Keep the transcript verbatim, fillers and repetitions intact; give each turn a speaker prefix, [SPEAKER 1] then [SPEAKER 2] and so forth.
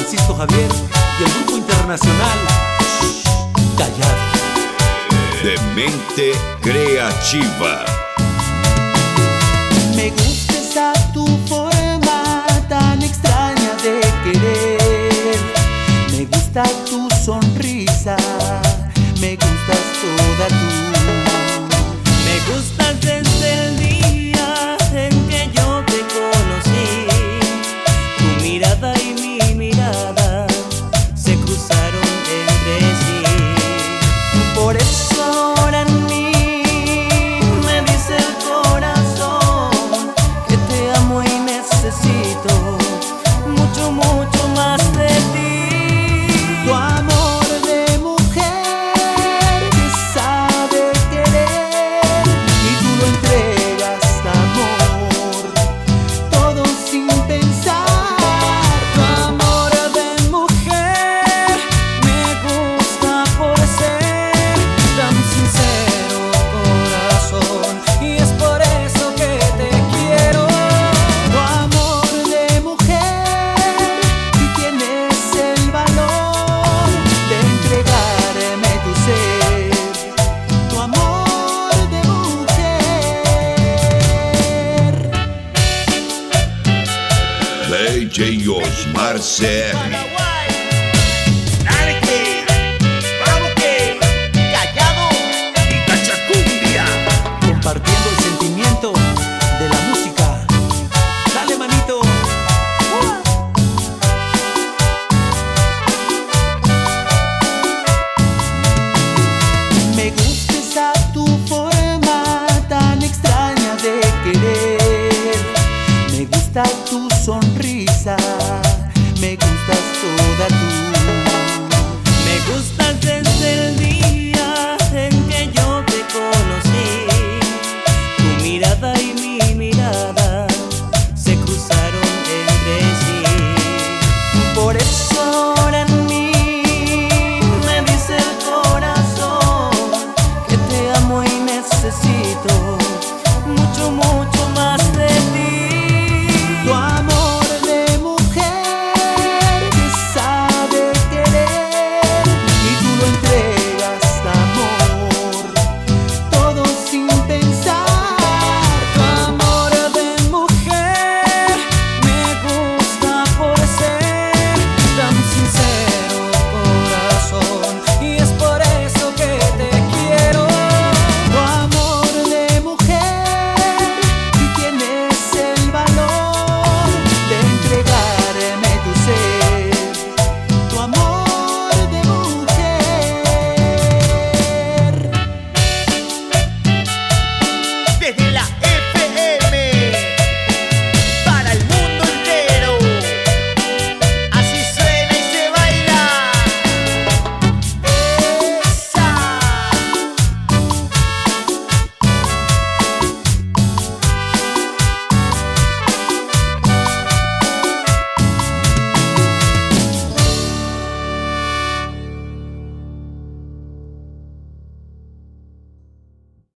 [SPEAKER 1] Francisco Javier y el grupo internacional Callado.
[SPEAKER 2] Demente Creativa.
[SPEAKER 3] Me gusta esa tu forma tan extraña de querer. Me gusta tu sonrisa, me gustas toda tú.
[SPEAKER 4] Me gustas desde el día en que yo te conocí. Tu mirada y mi mirada se cruzaron entre sí.
[SPEAKER 3] Por eso ahora en mí me dice el corazón
[SPEAKER 4] que te amo y necesito mucho, mucho más de ti.
[SPEAKER 3] tu amor de mujer que sabe querer y tú lo entregas, amor, todo sin pensar. Tu amor de mujer me gusta por ser
[SPEAKER 4] Tan sincero, corazón, y es por eso que te quiero.
[SPEAKER 3] tu amor de mujer y tienes el valor de entregarme tu ser. Tu amor de mujer.
[SPEAKER 2] D J Osmar C R.